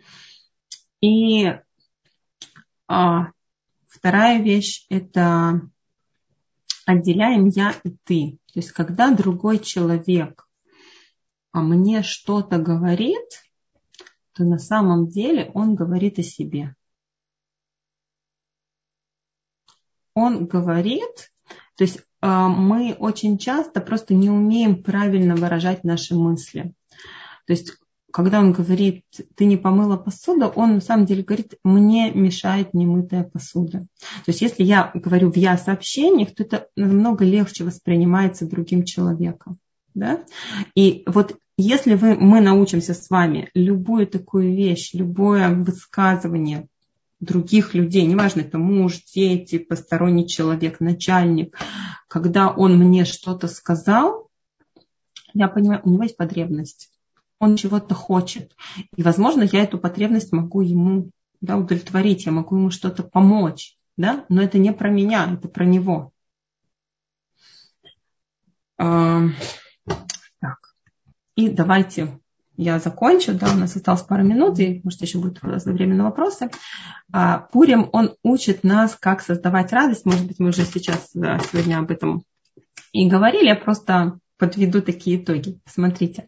И а, вторая вещь – это отделяем я и ты. То есть, когда другой человек о мне что-то говорит, то на самом деле он говорит о себе. Он говорит, то есть мы очень часто просто не умеем правильно выражать наши мысли. То есть, когда он говорит, ты не помыла посуду, он на самом деле говорит, мне мешает немытая посуда. То есть, если я говорю в я-сообщениях, то это намного легче воспринимается другим человеком. Да? И вот если вы, мы научимся с вами любую такую вещь, любое высказывание других людей, неважно, это муж, дети, посторонний человек, начальник, когда он мне что-то сказал, я понимаю, у него есть потребность, он чего-то хочет. И, возможно, я эту потребность могу ему, да, удовлетворить, я могу ему что-то помочь, да? Но это не про меня, это про него. Так. И давайте я закончу, да, у нас осталось пару минут, и, может, еще будет время на вопросы. Пурим, он учит нас, как создавать радость. Может быть, мы уже сейчас да, сегодня об этом и говорили, я просто подведу такие итоги. Смотрите,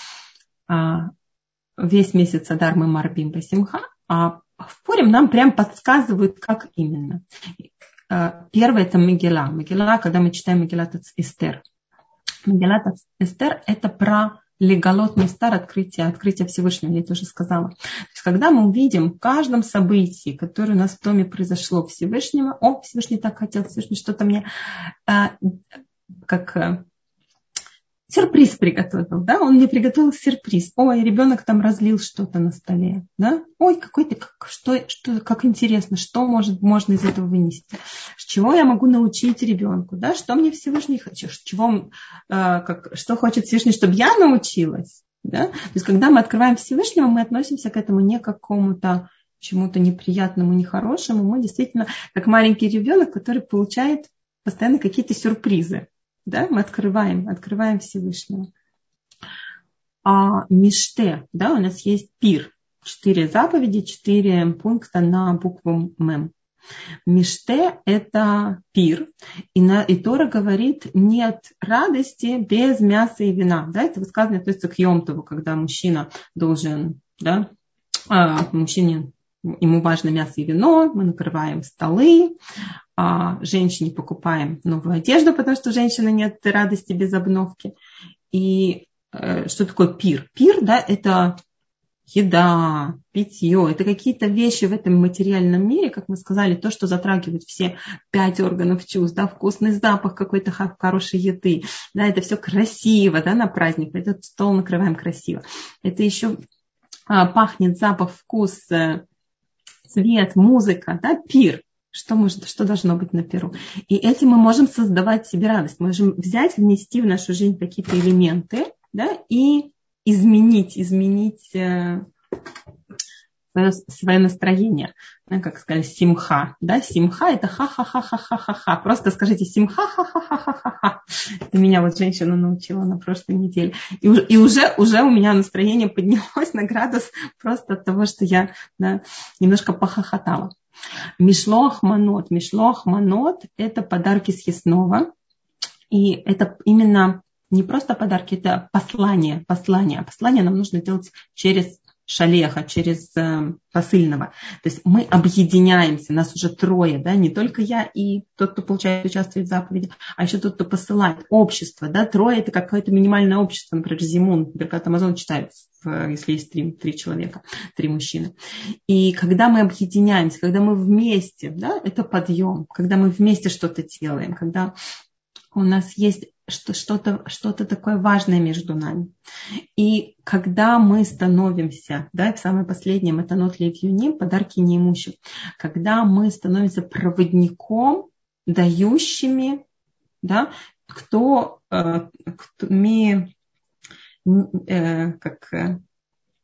весь месяц Адар мы марбим басимха, а в Пурим нам прям подсказывают, как именно. Первое – это Мегила. Мегила, когда мы читаем Мегилат Эстер. Мегилат Эстер – это про легалот мистар, открытие, открытие Всевышнего, я это уже сказала. То есть, когда мы увидим в каждом событии, которое у нас в доме произошло Всевышнего, о, Всевышний так хотел, Всевышний что-то мне а, как а, сюрприз приготовил, да, он мне приготовил сюрприз. Ой, ребенок там разлил что-то на столе, да, ой, какой-то, как, что, что, как интересно, что может, можно из этого вынести, чего я могу научить ребенку, да, что мне Всевышний хочет, чего, э, как, что хочет Всевышний, чтобы я научилась, да, то есть, когда мы открываем Всевышнего, мы относимся к этому не к какому-то чему-то неприятному, нехорошему, мы действительно, как маленький ребенок, который получает постоянно какие-то сюрпризы. Да, мы открываем, открываем Всевышнего. А миште, да, у нас есть пир. Четыре заповеди, четыре пункта на букву Мем. Миште – это пир. И, на, и Тора говорит, нет радости без мяса и вина. Да, это высказывание относится к Йом-Тову, когда мужчина должен, да, а, мужчине, ему важно мясо и вино, мы накрываем столы, а женщине покупаем новую одежду, потому что у женщины нет радости без обновки. И э, что такое пир? Пир, да, это еда, питье, это какие-то вещи в этом материальном мире, как мы сказали, то, что затрагивает все пять органов чувств, да, вкусный запах какой-то хорошей еды, да, это все красиво, да, на праздник, этот стол накрываем красиво. Это еще а, пахнет запах, вкус, цвет, музыка, да, пир. Что, может, что должно быть на пиру. И этим мы можем создавать себе радость. Мы можем взять, внести в нашу жизнь какие-то элементы, да, и изменить, изменить э, свое, свое настроение. Да, как сказали, симха. Да, симха – это ха-ха-ха-ха-ха-ха. Просто скажите симха-ха-ха-ха-ха-ха. Это меня вот женщина научила на прошлой неделе. И, и уже, уже у меня настроение поднялось на градус просто от того, что я, да, немножко похохотала. Мишлох манот. Мишлох манот – это подарки съестного. И это именно не просто подарки, это послание. Послание. А послание нам нужно делать через шалеха, через э, посыльного. То есть мы объединяемся, нас уже трое, да, не только я и тот, кто получает, участвует в заповеди, а еще тот, кто посылает. Общество, да, трое – это какое-то минимальное общество, например, Зимун, Беркат Амазон читают, если есть три, три человека, три мужчины. И когда мы объединяемся, когда мы вместе, да, это подъем, когда мы вместе что-то делаем, когда у нас есть что-то, что-то такое важное между нами. И когда мы становимся, да, в самом последнем, это нот левьюним, подарки неимущим, когда мы становимся проводником, дающими, да, кто, э, кто, ми, э, как,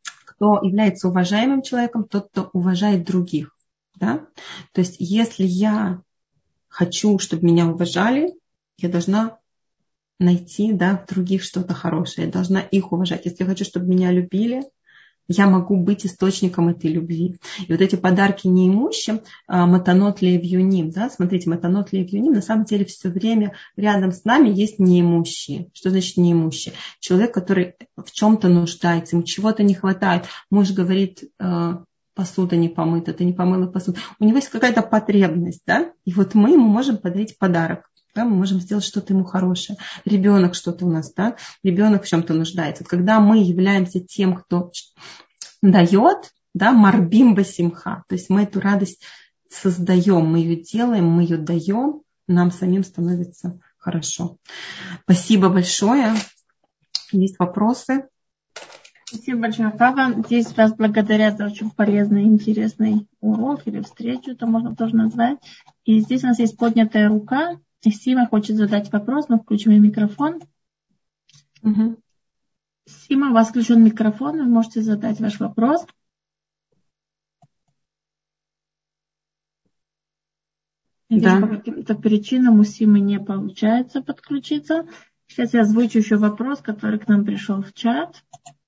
кто является уважаемым человеком, тот, кто уважает других. Да? То есть если я хочу, чтобы меня уважали, я должна найти, да, в других что-то хорошее. Я должна их уважать. Если я хочу, чтобы меня любили, я могу быть источником этой любви. И вот эти подарки неимущим, матанот леевьюним, да, смотрите, матанот леевьюним, на самом деле все время рядом с нами есть неимущие. Что значит неимущие? Человек, который в чем-то нуждается, ему чего-то не хватает. Муж говорит, посуда не помыта, ты не помыла посуду. У него есть какая-то потребность, да, и вот мы ему можем подарить подарок. Да, мы можем сделать что-то ему хорошее. Ребенок что-то у нас, да, ребенок в чем-то нуждается. Вот когда мы являемся тем, кто дает, да, марбим басимха, то есть мы эту радость создаем, мы ее делаем, мы ее даем, нам самим становится хорошо. Спасибо большое. Есть вопросы? Спасибо большое, Хава. Здесь вас благодарят за очень полезный, интересный урок или встречу, это можно тоже назвать. И здесь у нас есть поднятая рука. Сима хочет задать вопрос, мы включим ей микрофон. Угу. Сима, у вас включен микрофон, вы можете задать ваш вопрос. Да. По каким-то причинам у Симы не получается подключиться. Сейчас я озвучу еще вопрос, который к нам пришел в чат.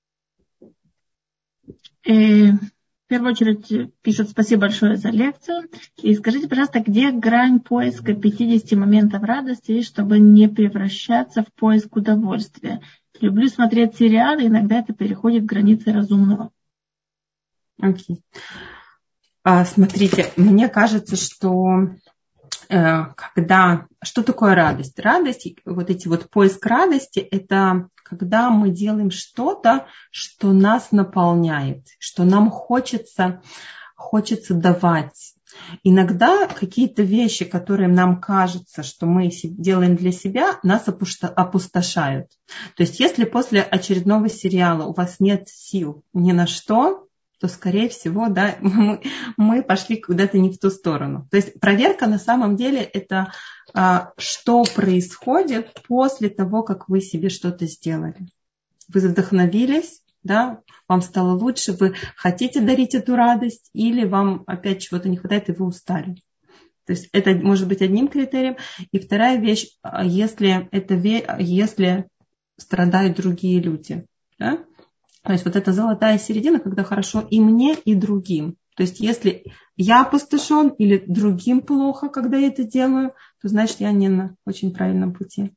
И в первую очередь пишут: спасибо большое за лекцию. И скажите, пожалуйста, где грань поиска пятидесяти моментов радости, чтобы не превращаться в поиск удовольствия? Люблю смотреть сериалы, иногда это переходит границы разумного. Окей. Okay. А, смотрите, мне кажется, что э, когда... Что такое радость? Радость, вот эти вот поиск радости, это когда мы делаем что-то, что нас наполняет, что нам хочется, хочется давать. Иногда какие-то вещи, которые нам кажется, что мы делаем для себя, нас опустошают. То есть если после очередного сериала у вас нет сил ни на что, то, скорее всего, да, мы, мы пошли куда-то не в ту сторону. То есть проверка на самом деле это а, что происходит после того, как вы себе что-то сделали. Вы вдохновились, да, вам стало лучше, вы хотите дарить эту радость, или вам опять чего-то не хватает, и вы устали. То есть это может быть одним критерием. И вторая вещь, если, это, если страдают другие люди. Да? То есть вот эта золотая середина, когда хорошо и мне, и другим. То есть если я опустошен или другим плохо, когда я это делаю, то значит я не на очень правильном пути.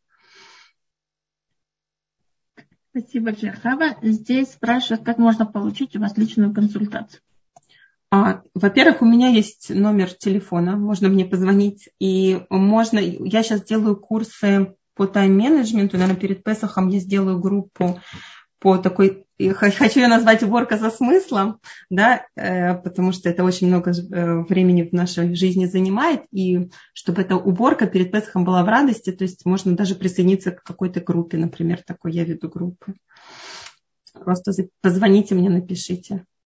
Спасибо большое, Хава. Здесь спрашивают, как можно получить у вас личную консультацию. А, во-первых, у меня есть номер телефона, можно мне позвонить. И можно, я сейчас делаю курсы по тайм-менеджменту, наверное, перед Песахом я сделаю группу по такой, хочу ее назвать «Уборка со смыслом», да, потому что это очень много времени в нашей жизни занимает, и чтобы эта уборка перед Песахом была в радости, то есть можно даже присоединиться к какой-то группе, например, такой я веду группы. Просто позвоните мне, напишите.